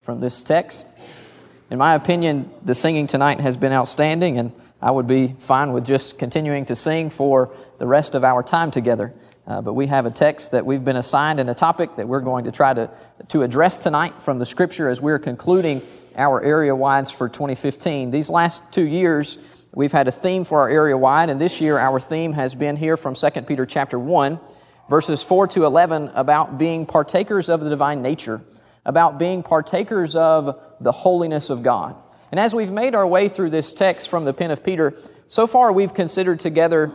from this text. In my opinion, the singing tonight has been outstanding, and I would be fine with just continuing to sing for the rest of our time together. But we have a text that we've been assigned and a topic that we're going to try to address tonight from the Scripture as we're concluding our area-wides for 2015. These last 2 years, we've had a theme for our area-wide, and this year our theme has been here from 2 Peter chapter 1, verses 4 to 11, about being partakers of the divine nature, about being partakers of the holiness of God. And as we've made our way through this text from the pen of Peter, so far we've considered together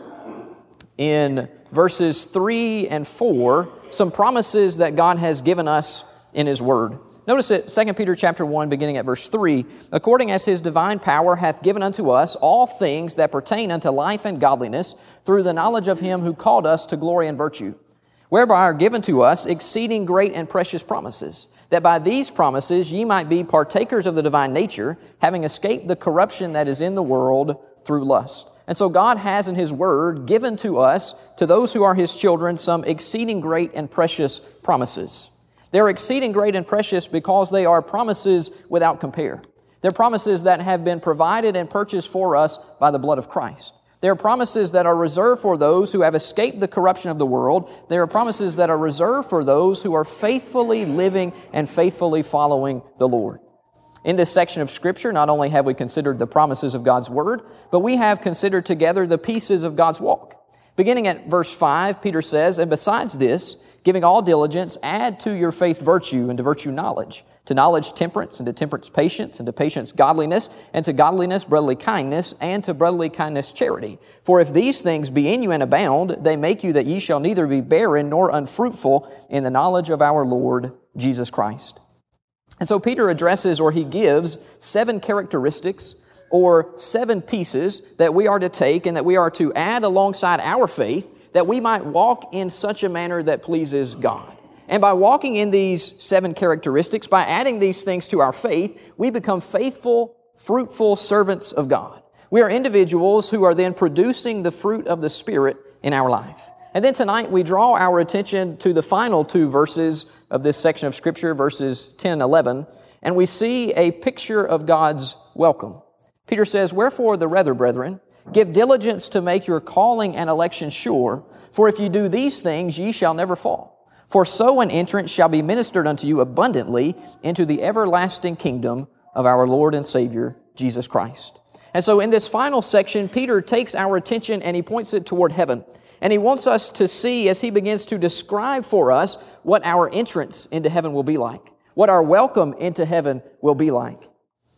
in verses 3 and 4 some promises that God has given us in His Word. Notice it, 2 Peter chapter 1, beginning at verse 3, according as His divine power hath given unto us all things that pertain unto life and godliness, through the knowledge of Him who called us to glory and virtue, whereby are given to us exceeding great and precious promises, that by these promises ye might be partakers of the divine nature, having escaped the corruption that is in the world through lust. And so God has in His Word given to us, to those who are His children, some exceeding great and precious promises. They're exceeding great and precious because they are promises without compare. They're promises that have been provided and purchased for us by the blood of Christ. They are promises that are reserved for those who have escaped the corruption of the world. They are promises that are reserved for those who are faithfully living and faithfully following the Lord. In this section of Scripture, not only have we considered the promises of God's Word, but we have considered together the pieces of God's walk. Beginning at verse 5, Peter says, and besides this, giving all diligence, add to your faith virtue, and to virtue knowledge, to knowledge temperance, and to temperance patience, and to patience godliness, and to godliness brotherly kindness, and to brotherly kindness charity. For if these things be in you and abound, they make you that ye shall neither be barren nor unfruitful in the knowledge of our Lord Jesus Christ. And so Peter addresses, or he gives, 7 characteristics or 7 pieces that we are to take and that we are to add alongside our faith, that we might walk in such a manner that pleases God. And by walking in these 7 characteristics, by adding these things to our faith, we become faithful, fruitful servants of God. We are individuals who are then producing the fruit of the Spirit in our life. And then tonight we draw our attention to the final 2 verses of this section of Scripture, verses 10 and 11, and we see a picture of God's welcome. Peter says, wherefore the rather, brethren, give diligence to make your calling and election sure, for if you do these things, ye shall never fall. For so an entrance shall be ministered unto you abundantly into the everlasting kingdom of our Lord and Savior, Jesus Christ. And so in this final section, Peter takes our attention and he points it toward heaven. And he wants us to see, as he begins to describe for us, what our entrance into heaven will be like, what our welcome into heaven will be like.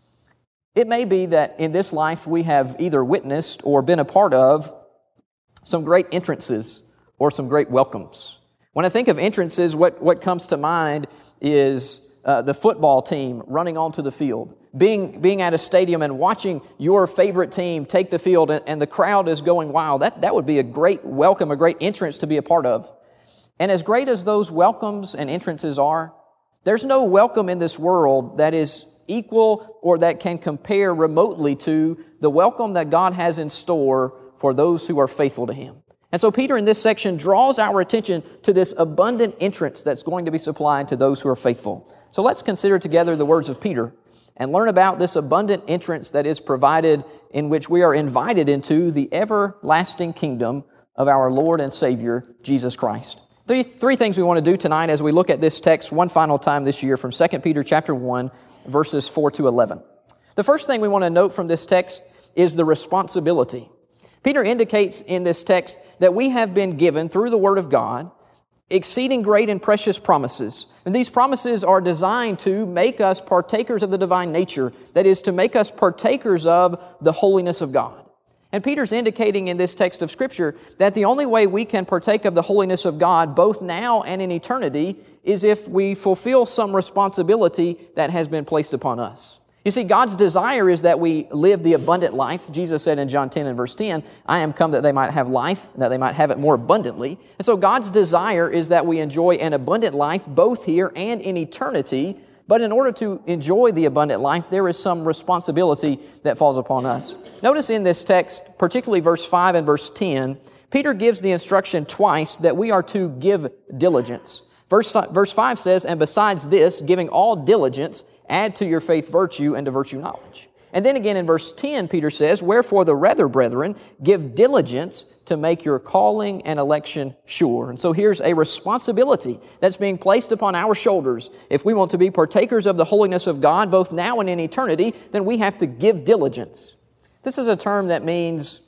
It may be that in this life we have either witnessed or been a part of some great entrances or some great welcomes. When I think of entrances, what comes to mind is the football team running onto the field, being at a stadium and watching your favorite team take the field and the crowd is going wild. That would be a great welcome, a great entrance to be a part of. And as great as those welcomes and entrances are, there's no welcome in this world that is equal or that can compare remotely to the welcome that God has in store for those who are faithful to Him. And so Peter in this section draws our attention to this abundant entrance that's going to be supplied to those who are faithful. So let's consider together the words of Peter and learn about this abundant entrance that is provided, in which we are invited into the everlasting kingdom of our Lord and Savior, Jesus Christ. Three things we want to do tonight as we look at this text one final time this year from 2 Peter chapter 1, verses 4 to 11. The first thing we want to note from this text is the responsibility. Peter indicates in this text that we have been given, through the Word of God, exceeding great and precious promises. And these promises are designed to make us partakers of the divine nature, that is, to make us partakers of the holiness of God. And Peter's indicating in this text of Scripture that the only way we can partake of the holiness of God, both now and in eternity, is if we fulfill some responsibility that has been placed upon us. You see, God's desire is that we live the abundant life. Jesus said in John 10 and verse 10, I am come that they might have life, that they might have it more abundantly. And so God's desire is that we enjoy an abundant life both here and in eternity. But in order to enjoy the abundant life, there is some responsibility that falls upon us. Notice in this text, particularly verse 5 and verse 10, Peter gives the instruction twice that we are to give diligence. Verse 5 says, and besides this, giving all diligence, add to your faith virtue, and to virtue knowledge. And then again in verse 10, Peter says, wherefore the rather, brethren, give diligence to make your calling and election sure. And so here's a responsibility that's being placed upon our shoulders. If we want to be partakers of the holiness of God, both now and in eternity, then we have to give diligence. This is a term that means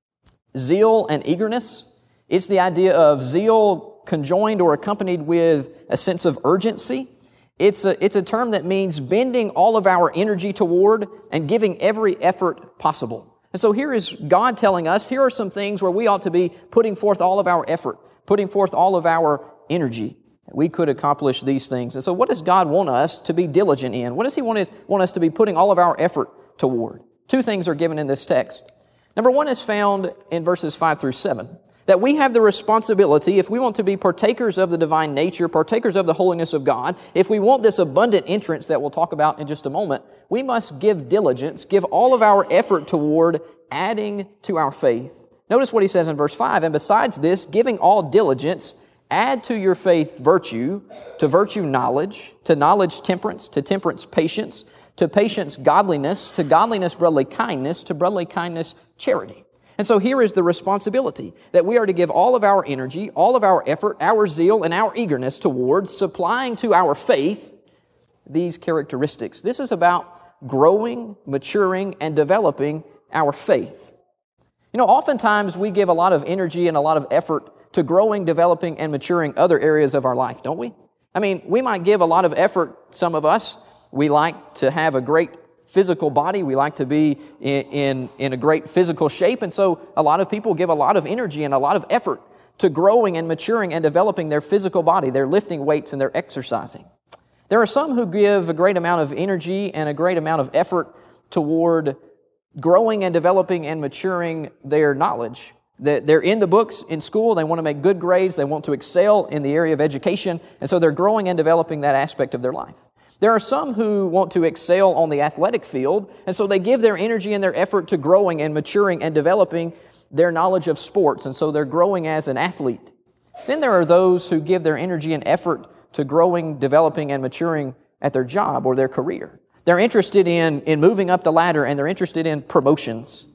zeal and eagerness. It's the idea of zeal conjoined or accompanied with a sense of urgency. It's a term that means bending all of our energy toward and giving every effort possible. And so here is God telling us, here are some things where we ought to be putting forth all of our effort, putting forth all of our energy. We could accomplish these things. And so what does God want us to be diligent in? What does He want us to be putting all of our effort toward? Two things are given in this text. Number one is found in verses 5 through 7. That we have the responsibility, if we want to be partakers of the divine nature, partakers of the holiness of God, if we want this abundant entrance that we'll talk about in just a moment, we must give diligence, give all of our effort toward adding to our faith. Notice what he says in verse 5, and besides this, giving all diligence, add to your faith virtue, to virtue knowledge, to knowledge temperance, to temperance patience, to patience godliness, to godliness brotherly kindness, to brotherly kindness charity. And so here is the responsibility that we are to give all of our energy, all of our effort, our zeal, and our eagerness towards supplying to our faith these characteristics. This is about growing, maturing, and developing our faith. You know, oftentimes we give a lot of energy and a lot of effort to growing, developing, and maturing other areas of our life, don't we? I mean, we might give a lot of effort, some of us. We like to have a great physical body. We like to be in a great physical shape. And so a lot of people give a lot of energy and a lot of effort to growing and maturing and developing their physical body. They're lifting weights and they're exercising. There are some who give a great amount of energy and a great amount of effort toward growing and developing and maturing their knowledge. They're in the books in school. They want to make good grades. They want to excel in the area of education. And so they're growing and developing that aspect of their life. There are some who want to excel on the athletic field, and so they give their energy and their effort to growing and maturing and developing their knowledge of sports, and so they're growing as an athlete. Then there are those who give their energy and effort to growing, developing, and maturing at their job or their career. They're interested in moving up the ladder, and they're interested in promotions.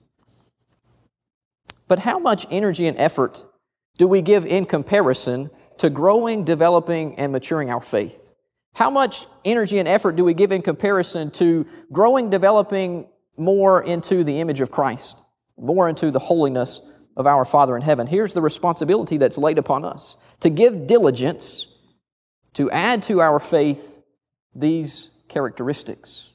But how much energy and effort do we give in comparison to growing, developing, and maturing our faith? How much energy and effort do we give in comparison to growing, developing more into the image of Christ, more into the holiness of our Father in heaven? Here's the responsibility that's laid upon us, to give diligence to add to our faith these characteristics.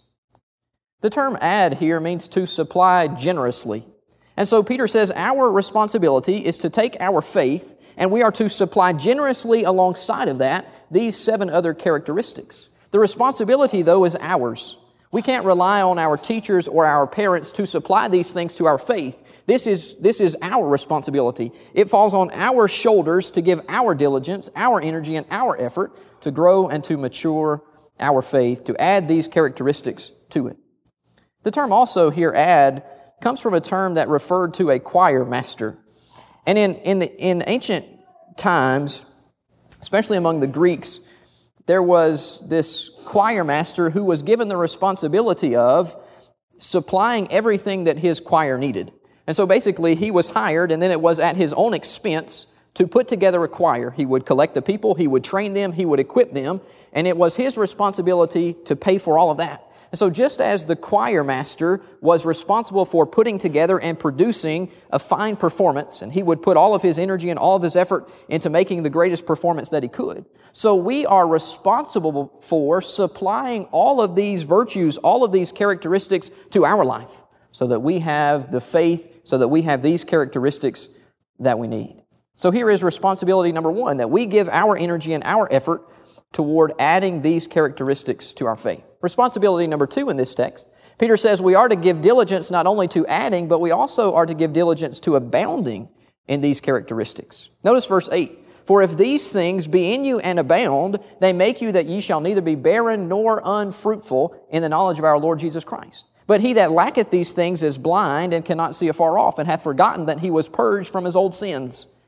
The term add here means to supply generously. And so Peter says our responsibility is to take our faith and we are to supply generously alongside of that these 7 other characteristics. The responsibility, though, is ours. We can't rely on our teachers or our parents to supply these things to our faith. This is our responsibility. It falls on our shoulders to give our diligence, our energy, and our effort to grow and to mature our faith, to add these characteristics to it. The term also here, add, comes from a term that referred to a choir master. And in ancient times, especially among the Greeks, there was this choir master who was given the responsibility of supplying everything that his choir needed. And so basically he was hired, and then it was at his own expense to put together a choir. He would collect the people, he would train them, he would equip them, and it was his responsibility to pay for all of that. And so just as the choir master was responsible for putting together and producing a fine performance, and he would put all of his energy and all of his effort into making the greatest performance that he could, so we are responsible for supplying all of these virtues, all of these characteristics to our life, so that we have the faith, so that we have these characteristics that we need. So here is responsibility number 1, that we give our energy and our effort toward adding these characteristics to our faith. Responsibility number 2 in this text, Peter says we are to give diligence not only to adding, but we also are to give diligence to abounding in these characteristics. Notice verse 8. For if these things be in you and abound, they make you that ye shall neither be barren nor unfruitful in the knowledge of our Lord Jesus Christ. But he that lacketh these things is blind and cannot see afar off, and hath forgotten that he was purged from his old sins.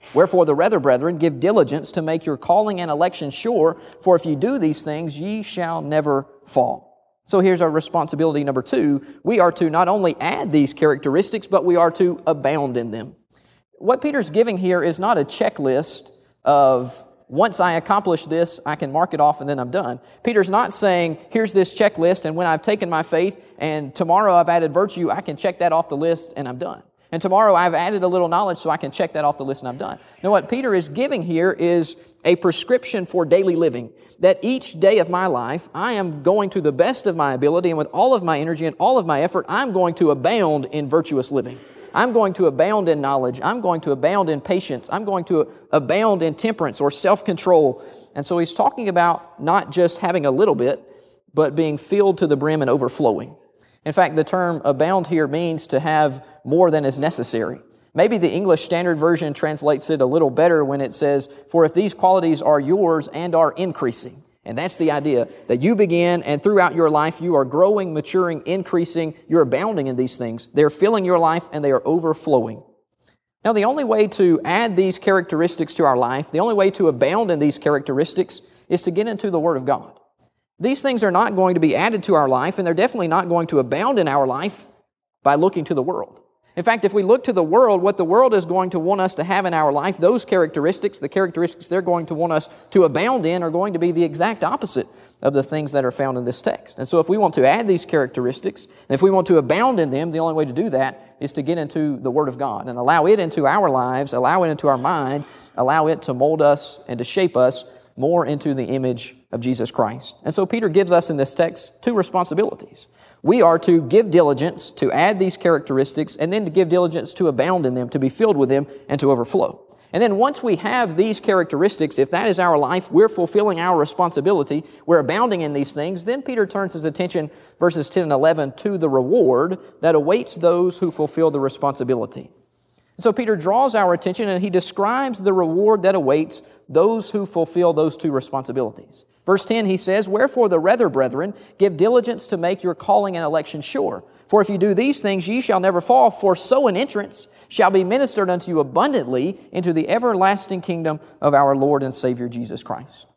Wherefore the rather, brethren, give diligence to make your calling and election sure, for if you do these things, ye shall never fall. So here's our responsibility number 2. We are to not only add these characteristics, but we are to abound in them. What Peter's giving here is not a checklist of, once I accomplish this, I can mark it off and then I'm done. Peter's not saying, here's this checklist, and when I've taken my faith and tomorrow I've added virtue, I can check that off the list and I'm done. And tomorrow I've added a little knowledge so I can check that off the list and I'm done. Now what Peter is giving here is a prescription for daily living. That each day of my life, I am going to the best of my ability and with all of my energy and all of my effort, I'm going to abound in virtuous living. I'm going to abound in knowledge. I'm going to abound in patience. I'm going to abound in temperance or self-control. And so he's talking about not just having a little bit, but being filled to the brim and overflowing. In fact, the term abound here means to have more than is necessary. Maybe the English Standard Version translates it a little better when it says, for if these qualities are yours and are increasing. And that's the idea, that you begin and throughout your life you are growing, maturing, increasing, you're abounding in these things. They're filling your life and they are overflowing. Now the only way to add these characteristics to our life, the only way to abound in these characteristics is to get into the Word of God. These things are not going to be added to our life and they're definitely not going to abound in our life by looking to the world. In fact, if we look to the world, what the world is going to want us to have in our life, those characteristics, the characteristics they're going to want us to abound in are going to be the exact opposite of the things that are found in this text. And so if we want to add these characteristics, and if we want to abound in them, the only way to do that is to get into the Word of God and allow it into our lives, allow it into our mind, allow it to mold us and to shape us more into the image of Jesus Christ. And so Peter gives us in this text 2 responsibilities. We are to give diligence to add these characteristics and then to give diligence to abound in them, to be filled with them, and to overflow. And then once we have these characteristics, if that is our life, we're fulfilling our responsibility, we're abounding in these things, then Peter turns his attention, verses 10 and 11, to the reward that awaits those who fulfill the responsibility. So Peter draws our attention and he describes the reward that awaits those who fulfill those 2 responsibilities. Verse 10, he says, wherefore the rather, brethren, give diligence to make your calling and election sure. For if you do these things, ye shall never fall, for so an entrance shall be ministered unto you abundantly into the everlasting kingdom of our Lord and Savior Jesus Christ.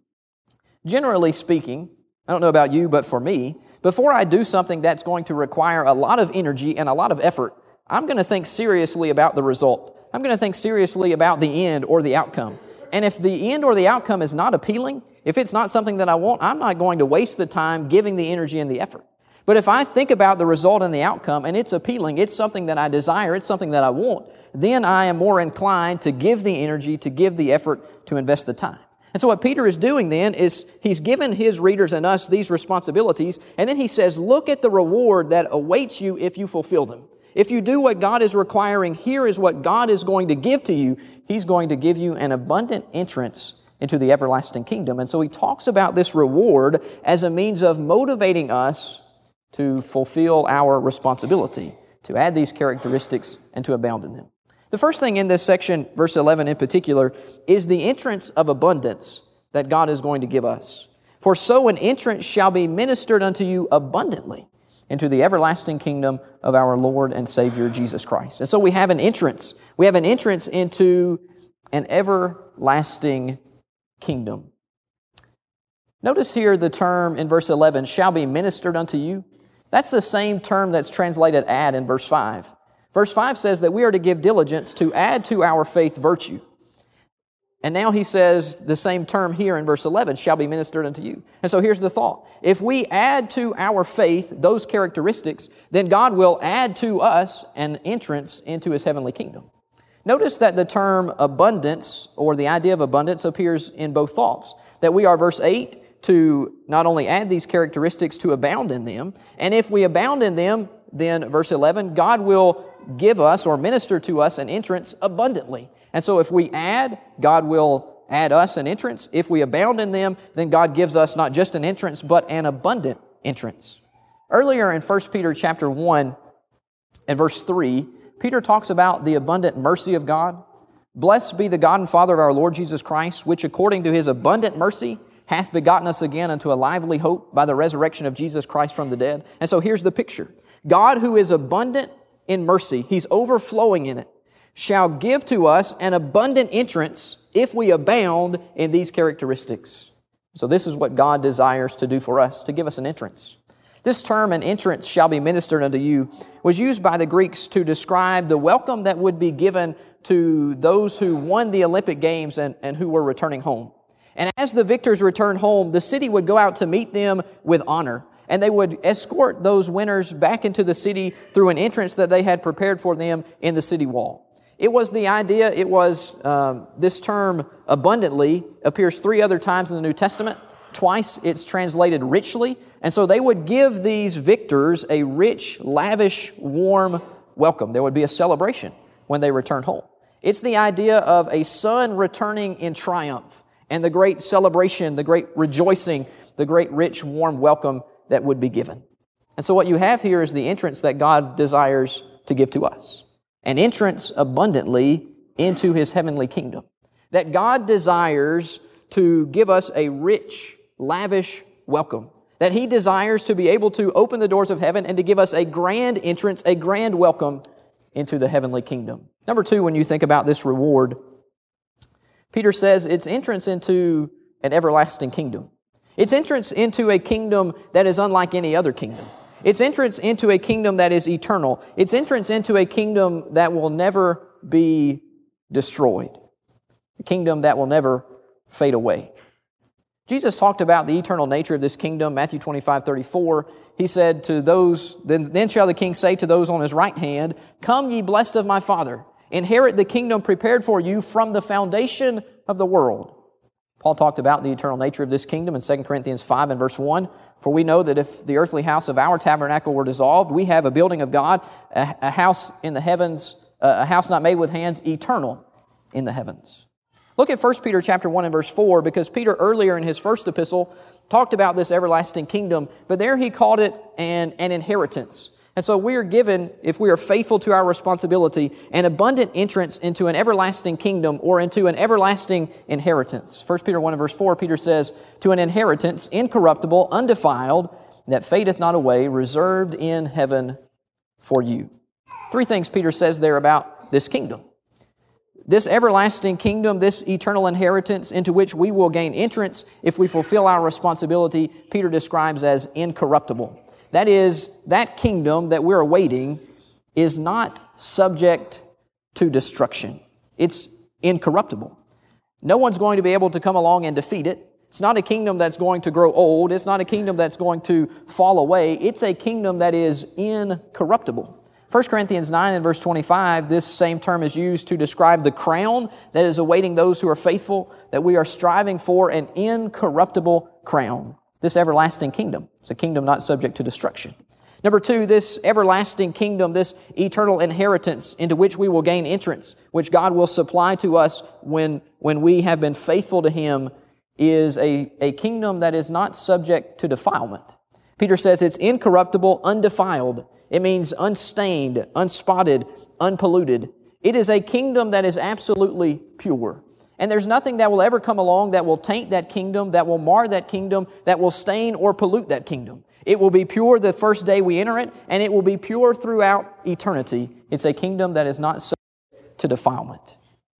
Generally speaking, I don't know about you, but for me, before I do something that's going to require a lot of energy and a lot of effort, I'm going to think seriously about the result. I'm going to think seriously about the end or the outcome. And if the end or the outcome is not appealing, if it's not something that I want, I'm not going to waste the time giving the energy and the effort. But if I think about the result and the outcome and it's appealing, it's something that I desire, it's something that I want, then I am more inclined to give the energy, to give the effort, to invest the time. And so what Peter is doing then is he's given his readers and us these responsibilities, and then he says, look at the reward that awaits you if you fulfill them. If you do what God is requiring, here is what God is going to give to you. He's going to give you an abundant entrance into the everlasting kingdom. And so he talks about this reward as a means of motivating us to fulfill our responsibility, to add these characteristics and to abound in them. The first thing in this section, verse 11 in particular, is the entrance of abundance that God is going to give us. For so an entrance shall be ministered unto you abundantly into the everlasting kingdom of our Lord and Savior Jesus Christ. And so we have an entrance. We have an entrance into an everlasting kingdom. Notice here the term in verse 11, shall be ministered unto you. That's the same term that's translated add in verse 5. Verse 5 says that we are to give diligence to add to our faith virtue. And now he says the same term here in verse 11, shall be ministered unto you. And so here's the thought. If we add to our faith those characteristics, then God will add to us an entrance into His heavenly kingdom. Notice that the term abundance, or the idea of abundance, appears in both thoughts. That we are, verse 8, to not only add these characteristics, to abound in them. And if we abound in them, then, verse 11, God will give us or minister to us an entrance abundantly. And so if we add, God will add us an entrance. If we abound in them, then God gives us not just an entrance, but an abundant entrance. Earlier in 1 Peter chapter 1 and verse 3, Peter talks about the abundant mercy of God. Blessed be the God and Father of our Lord Jesus Christ, which according to His abundant mercy hath begotten us again unto a lively hope by the resurrection of Jesus Christ from the dead. And so here's the picture. God, who is abundant in mercy, He's overflowing in it. shall give to us an abundant entrance if we abound in these characteristics. So this is what God desires to do for us, to give us an entrance. This term, an entrance shall be ministered unto you, was used by the Greeks to describe the welcome that would be given to those who won the Olympic Games and who were returning home. And as the victors returned home, the city would go out to meet them with honor. And they would escort those winners back into the city through an entrance that they had prepared for them in the city wall. It was the idea, this term abundantly appears 3 other times in the New Testament. Twice it's translated richly. And so they would give these victors a rich, lavish, warm welcome. There would be a celebration when they returned home. It's the idea of a son returning in triumph and the great celebration, the great rejoicing, the great rich, warm welcome that would be given. And so what you have here is the entrance that God desires to give to us. An entrance abundantly into His heavenly kingdom. That God desires to give us a rich, lavish welcome. That He desires to be able to open the doors of heaven and to give us a grand entrance, a grand welcome into the heavenly kingdom. Number 2, when you think about this reward, Peter says it's entrance into an everlasting kingdom. It's entrance into a kingdom that is unlike any other kingdom. It's entrance into a kingdom that is eternal. It's entrance into a kingdom that will never be destroyed. A kingdom that will never fade away. Jesus talked about the eternal nature of this kingdom, Matthew 25:34. He said to those, then shall the king say to those on his right hand, "Come ye blessed of my Father, inherit the kingdom prepared for you from the foundation of the world." Paul talked about the eternal nature of this kingdom in 2 Corinthians 5 and verse 1. For we know that if the earthly house of our tabernacle were dissolved, we have a building of God, a house in the heavens, a house not made with hands, eternal in the heavens. Look at 1 Peter chapter 1 and verse 4, because Peter earlier in his first epistle talked about this everlasting kingdom, but there he called it an inheritance. And so we are given, if we are faithful to our responsibility, an abundant entrance into an everlasting kingdom or into an everlasting inheritance. 1 Peter 1 and verse 4, Peter says, "To an inheritance incorruptible, undefiled, that fadeth not away, reserved in heaven for you." 3 things Peter says there about this kingdom. This everlasting kingdom, this eternal inheritance into which we will gain entrance if we fulfill our responsibility, Peter describes as incorruptible. That is, that kingdom that we're awaiting is not subject to destruction. It's incorruptible. No one's going to be able to come along and defeat it. It's not a kingdom that's going to grow old. It's not a kingdom that's going to fall away. It's a kingdom that is incorruptible. 1 Corinthians 9 and verse 25, this same term is used to describe the crown that is awaiting those who are faithful, that we are striving for an incorruptible crown. This everlasting kingdom. It's a kingdom not subject to destruction. Number 2, this everlasting kingdom, this eternal inheritance into which we will gain entrance, which God will supply to us when we have been faithful to Him, is a kingdom that is not subject to defilement. Peter says it's incorruptible, undefiled. It means unstained, unspotted, unpolluted. It is a kingdom that is absolutely pure. And there's nothing that will ever come along that will taint that kingdom, that will mar that kingdom, that will stain or pollute that kingdom. It will be pure the first day we enter it, and it will be pure throughout eternity. It's a kingdom that is not subject to defilement.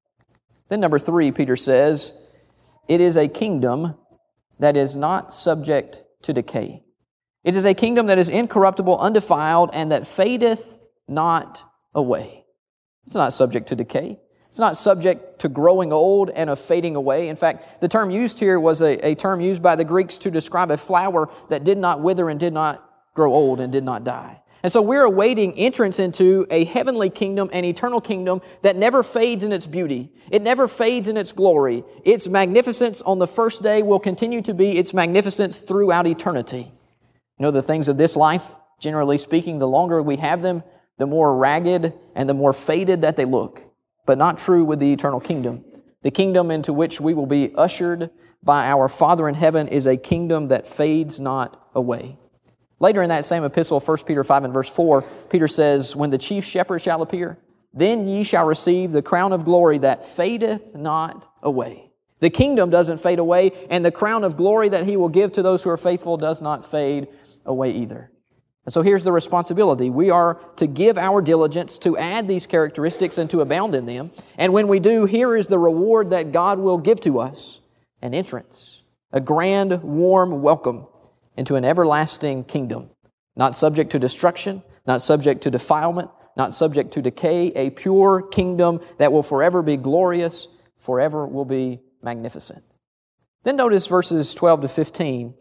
Then number 3, Peter says, it is a kingdom that is not subject to decay. It is a kingdom that is incorruptible, undefiled, and that fadeth not away. It's not subject to decay. It's not subject to growing old and of fading away. In fact, the term used here was a term used by the Greeks to describe a flower that did not wither and did not grow old and did not die. And so we're awaiting entrance into a heavenly kingdom, an eternal kingdom that never fades in its beauty. It never fades in its glory. Its magnificence on the first day will continue to be its magnificence throughout eternity. You know, the things of this life, generally speaking, the longer we have them, the more ragged and the more faded that they look. But not true with the eternal kingdom. The kingdom into which we will be ushered by our Father in heaven is a kingdom that fades not away. Later in that same epistle, 1 Peter 5 and verse 4, Peter says, "When the chief shepherd shall appear, then ye shall receive the crown of glory that fadeth not away." The kingdom doesn't fade away, and the crown of glory that He will give to those who are faithful does not fade away either. And so here's the responsibility. We are to give our diligence to add these characteristics and to abound in them. And when we do, here is the reward that God will give to us: an entrance, a grand, warm welcome into an everlasting kingdom, not subject to destruction, not subject to defilement, not subject to decay, a pure kingdom that will forever be glorious, forever will be magnificent. Then notice verses 12 to 15.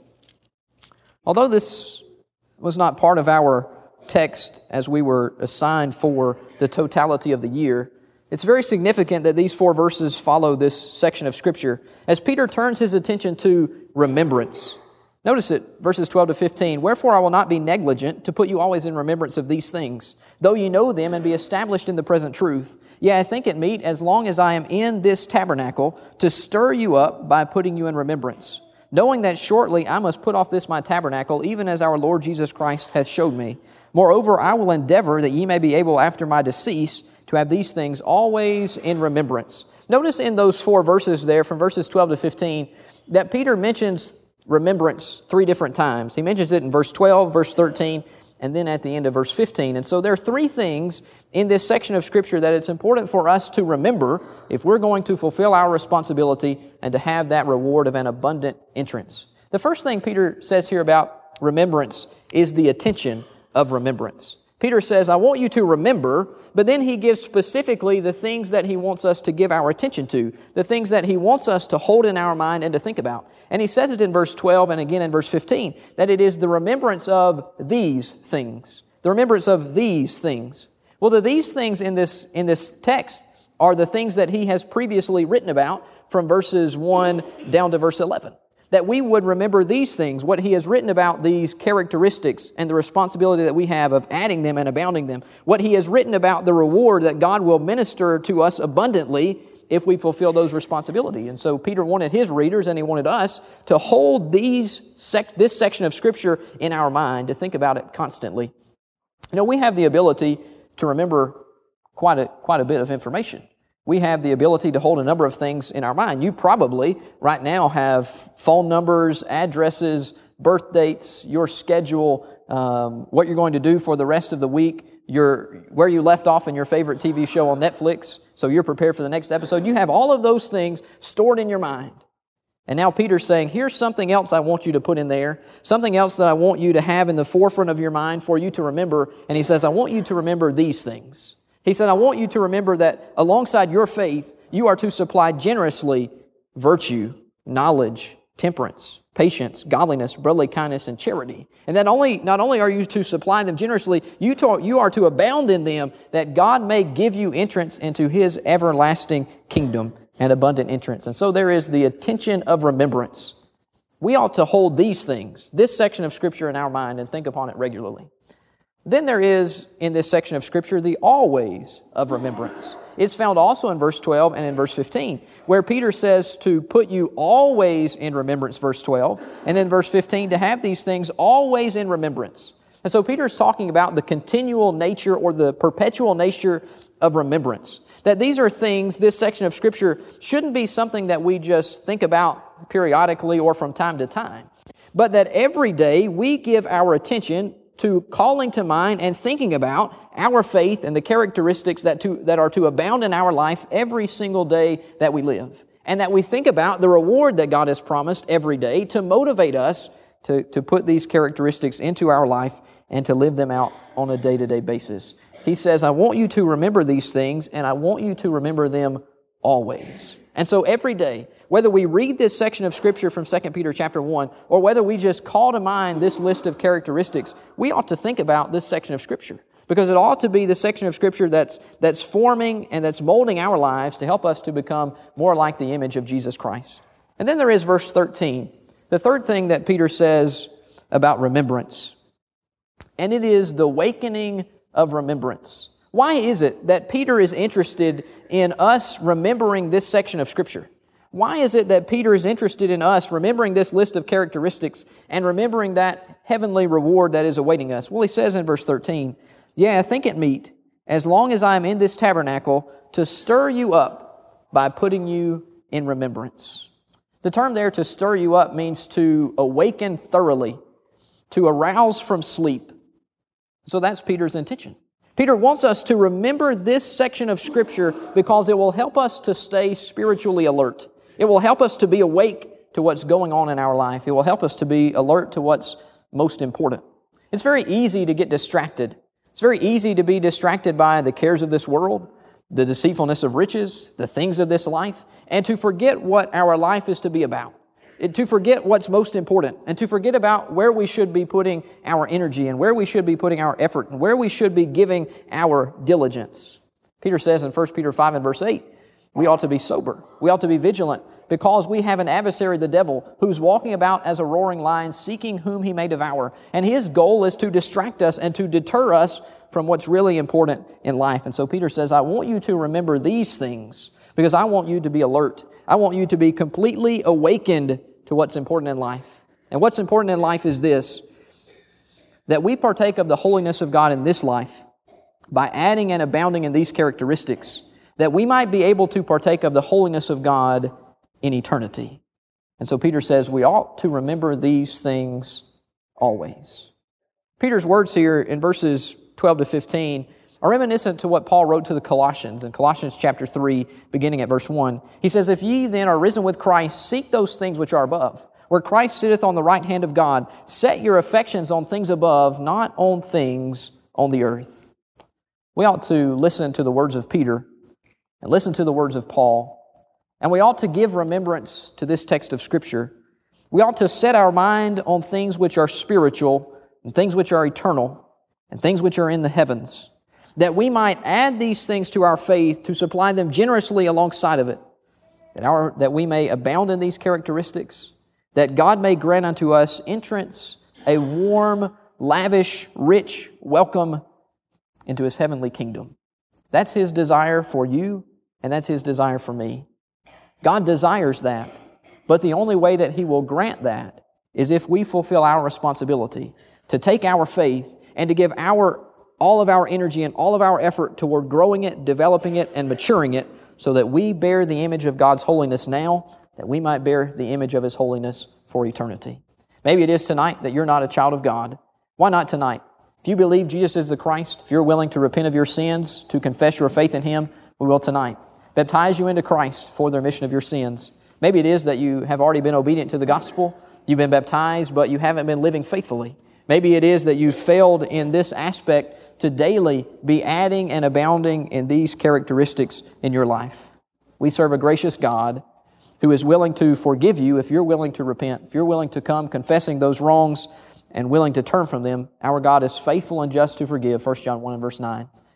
Although this was not part of our text as we were assigned for the totality of the year, it's very significant that these 4 verses follow this section of Scripture as Peter turns his attention to remembrance. Notice it, verses 12 to 15. "Wherefore I will not be negligent to put you always in remembrance of these things, though ye know them and be established in the present truth. Yea, I think it meet, as long as I am in this tabernacle, to stir you up by putting you in remembrance, knowing that shortly I must put off this my tabernacle, even as our Lord Jesus Christ hath showed me. Moreover, I will endeavor that ye may be able after my decease to have these things always in remembrance." Notice in those 4 verses there, from verses 12 to 15, that Peter mentions remembrance 3 different times. He mentions it in verse 12, verse 13, and then at the end of verse 15. And so there are 3 things in this section of Scripture that it's important for us to remember if we're going to fulfill our responsibility and to have that reward of an abundant entrance. The first thing Peter says here about remembrance is the attention of remembrance. Peter says, I want you to remember, but then he gives specifically the things that he wants us to give our attention to, the things that he wants us to hold in our mind and to think about. And he says it in verse 12 and again in verse 15, that it is the remembrance of these things. The remembrance of these things. Well, these things in this text are the things that he has previously written about from verses 1 down to verse 11. That we would remember these things, what he has written about these characteristics and the responsibility that we have of adding them and abounding them. What he has written about the reward that God will minister to us abundantly if we fulfill those responsibilities. And so Peter wanted his readers and he wanted us to hold this section of Scripture in our mind, to think about it constantly. You know, we have the ability to remember quite a bit of information. We have the ability to hold a number of things in our mind. You probably right now have phone numbers, addresses, birth dates, your schedule, what you're going to do for the rest of the week, where you left off in your favorite TV show on Netflix, so you're prepared for the next episode. You have all of those things stored in your mind. And now Peter's saying, here's something else I want you to put in there, something else that I want you to have in the forefront of your mind for you to remember. And he says, I want you to remember these things. He said, I want you to remember that alongside your faith, you are to supply generously virtue, knowledge, temperance, patience, godliness, brotherly kindness, and charity. And that not only are you to supply them generously, you are to abound in them, that God may give you entrance into His everlasting kingdom and abundant entrance. And so there is the attention of remembrance. We ought to hold these things, this section of Scripture in our mind, and think upon it regularly. Then there is, in this section of Scripture, the always of remembrance. It's found also in verse 12 and in verse 15, where Peter says to put you always in remembrance, verse 12, and then verse 15, to have these things always in remembrance. And so Peter is talking about the continual nature or the perpetual nature of remembrance. That these are things, this section of Scripture shouldn't be something that we just think about periodically or from time to time, but that every day we give our attention to calling to mind and thinking about our faith and the characteristics that are to abound in our life every single day that we live. And that we think about the reward that God has promised every day to motivate us to put these characteristics into our life and to live them out on a day-to-day basis. He says, I want you to remember these things, and I want you to remember them always. And so every day, whether we read this section of Scripture from 2 Peter chapter 1, or whether we just call to mind this list of characteristics, we ought to think about this section of Scripture. Because it ought to be the section of Scripture that's forming and that's molding our lives to help us to become more like the image of Jesus Christ. And then there is verse 13. The third thing that Peter says about remembrance. And it is the awakening of remembrance. Why is it that Peter is interested in us remembering this section of Scripture? Why is it that Peter is interested in us remembering this list of characteristics and remembering that heavenly reward that is awaiting us? Well, he says in verse 13, Yea, I think it meet, as long as I am in this tabernacle, to stir you up by putting you in remembrance. The term there, to stir you up, means to awaken thoroughly, to arouse from sleep, So that's Peter's intention. Peter wants us to remember this section of Scripture because it will help us to stay spiritually alert. It will help us to be awake to what's going on in our life. It will help us to be alert to what's most important. It's very easy to get distracted. It's very easy to be distracted by the cares of this world, the deceitfulness of riches, the things of this life, and to forget what our life is to be about. To forget what's most important, and to forget about where we should be putting our energy and where we should be putting our effort and where we should be giving our diligence. Peter says in 1 Peter 5 and verse 8, we ought to be sober. We ought to be vigilant because we have an adversary, the devil, who's walking about as a roaring lion, seeking whom he may devour. And his goal is to distract us and to deter us from what's really important in life. And so Peter says, I want you to remember these things because I want you to be alert. I want you to be completely awakened to what's important in life. And what's important in life is this, that we partake of the holiness of God in this life by adding and abounding in these characteristics, that we might be able to partake of the holiness of God in eternity. And so Peter says we ought to remember these things always. Peter's words here in verses 12 to 15 are reminiscent to what Paul wrote to the Colossians in Colossians chapter 3, beginning at verse 1. He says, if ye then are risen with Christ, seek those things which are above, where Christ sitteth on the right hand of God. Set your affections on things above, not on things on the earth. We ought to listen to the words of Peter and listen to the words of Paul, and we ought to give remembrance to this text of Scripture. We ought to set our mind on things which are spiritual and things which are eternal and things which are in the heavens, that we might add these things to our faith to supply them generously alongside of it, that we may abound in these characteristics, that God may grant unto us entrance, a warm, lavish, rich welcome into His heavenly kingdom. That's His desire for you, and that's His desire for me. God desires that, but the only way that He will grant that is if we fulfill our responsibility to take our faith and to give all of our energy and all of our effort toward growing it, developing it, and maturing it so that we bear the image of God's holiness now, that we might bear the image of His holiness for eternity. Maybe it is tonight that you're not a child of God. Why not tonight? If you believe Jesus is the Christ, if you're willing to repent of your sins, to confess your faith in Him, we will tonight baptize you into Christ for the remission of your sins. Maybe it is that you have already been obedient to the gospel. You've been baptized, but you haven't been living faithfully. Maybe it is that you failed in this aspect to daily be adding and abounding in these characteristics in your life. We serve a gracious God who is willing to forgive you if you're willing to repent, if you're willing to come confessing those wrongs and willing to turn from them. Our God is faithful and just to forgive, 1 John 1 and verse 9.